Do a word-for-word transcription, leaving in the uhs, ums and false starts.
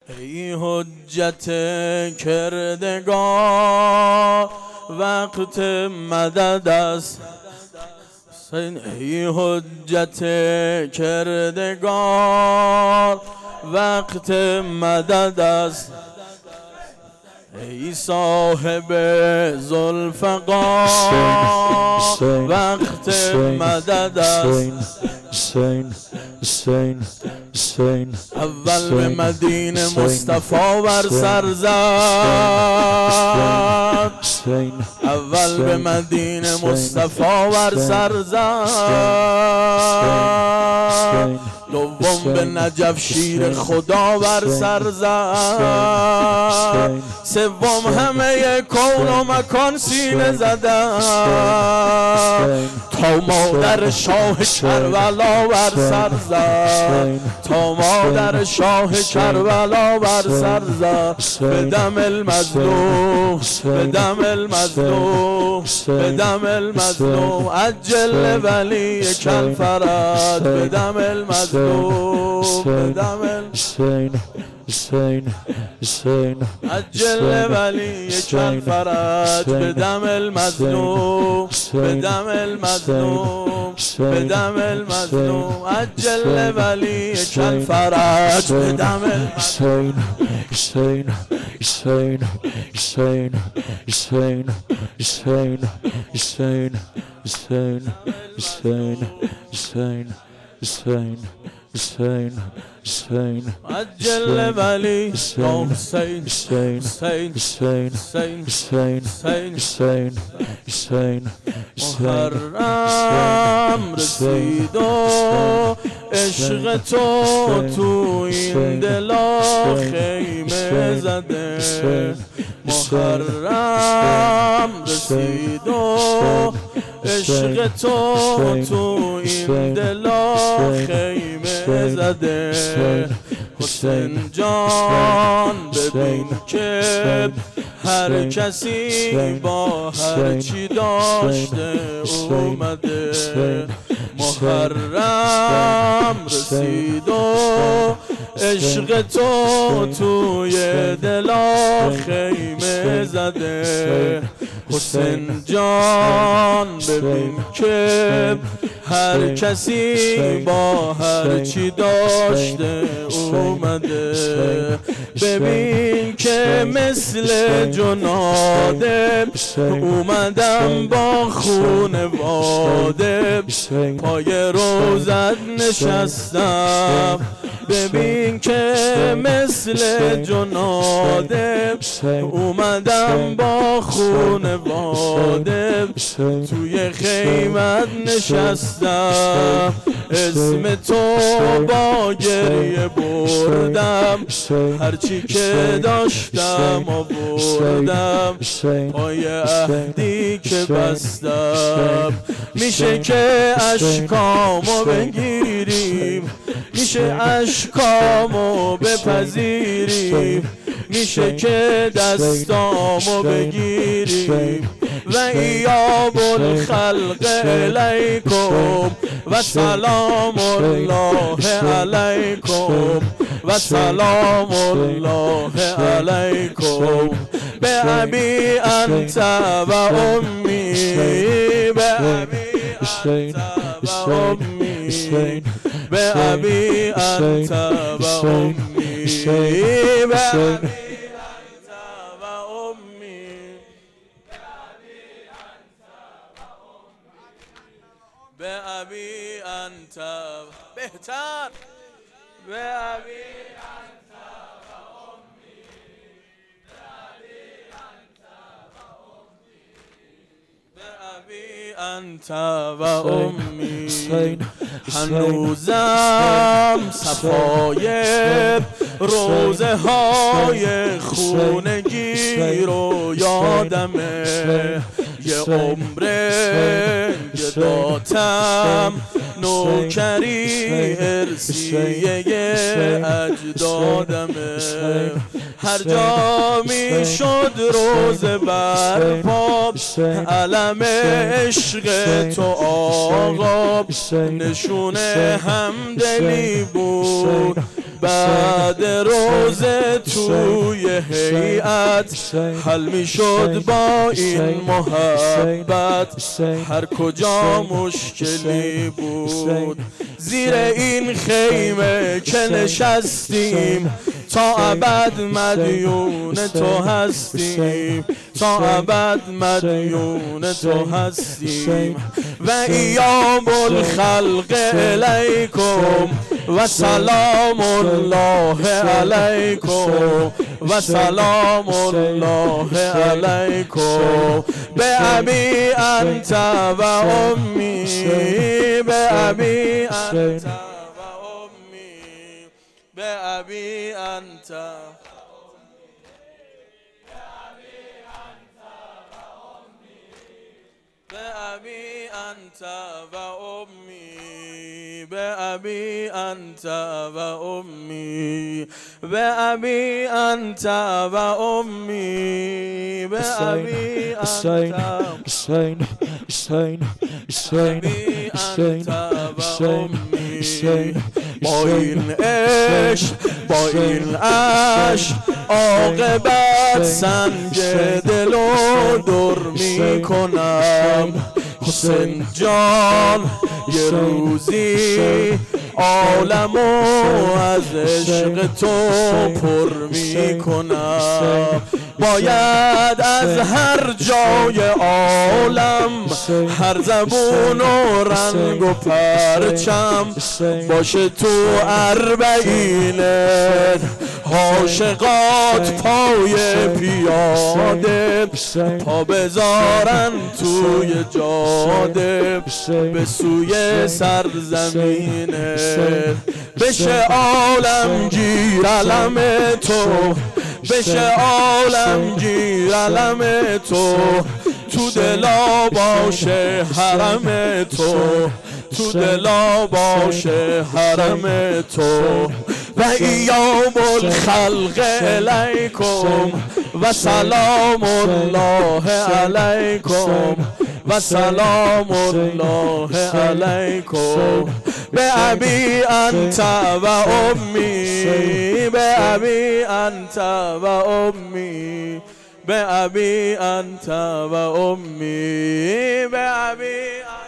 ای حجت کردگار وقت مدد است. ای حجت کردگار وقت مدد است. ای صاحب ذوالفقار وقت مدد است. اول به مدینه مصطفی ور سر زد. اول به مدینه مصطفی ور سر زد. دوم به نجف شیر خدا ور سر زد. سوم همه کون و مکان سینه زدن تا مادر شاه کربلا ور سر زد. تا مادر شاه کربلا ور سر زد. به دم المظلوم به دم المظلوم به دم المظلوم عجل ولی کل فرج. به دم المظلوم به دم عجل ولی کل فرج. به دم المظلوم به دم المظلوم به دم المظلوم عجل ولی کل فرج. به دم حسین حسین حسین حسین حسین حسین حسین حسین حسین حسین حسین حسین حسین عجل ولی حسین حسین حسین حسین حسین حسین حسین حسین حسین حسین محرم رسید و عشق تو تو این دلا خیمه زده. محرم رسید و عشق تو تو این دلا خیمه زده. حسین جان ببین که هر کسی با هر چی داشته اومده. محرم رسید و عشق تو توی دلا خیمه زده. حسین جان ببین که هر کسی با هر چی داشته اومده. ببین که مثل جناده اومدم با خونواده. پای روزت نشستم. ببین که مثل جناده اومدم با خونواده. توی خیمت نشستم. اسم تو با گریه بردم. هرچی که داشتم آوردم. پای عهدی که بستم. میشه که اشکامو بگیریم. میشه اشکامو بپذیریم. میشه که دستامو بگیریم. و ایاب الخلق علیکم و سلام الله علیکم و سلام الله علیکم. به ابی انت و امی به ابی انت و امی به ابی انت و امی به ابی به ابی انت بهتر به ابی انت و امی به ابی انت و امی. هنوزم صفای روزه های خونگی رو یادمه. یه عمره گداتم نوکری ارسیه اجدادمه. هر جا می شد روز برپا علم عشق تو آقا. نشونه همدلی بود بعد روزه توی هیئت حل می شد با این محبت هر کجا مشکلی بود زیر این خیمه که نشستیم تا ابد مدیون تو هستیم تا ابد مدیون تو هستیم و ایام الخلق الیکم و سلام الله علیکم و سلام الله علیکم به ابی انت و امی به ابی انت و امی به ابی انت بأبي أنت وأمي بأبي أنت وأمي بأبي أنت وأمي بأبي أنت حسين حسين حسين حسين حسين با این عشق با این عشق عاقبت سنگ دل و در می کنم حسین جان یه روزی عالمو از عشق تو پر می کنم باید از هر جای عالم هر زبون و رنگ و پرچم باشه تو اربعینت عاشقات پای پیاده پا بذارن توی جاده به سوی سرزمینت بشه عالمگیر علم تو بشه عالمگیر علم تو تو دلا باشه حرم تو تو دلا باشه حرم تو و ایام الخلق الیکم و سلام الله علیکم و سلام الله علیکم به ابی انت و امی به ابی انت و امی به ابی انت و امی به ابی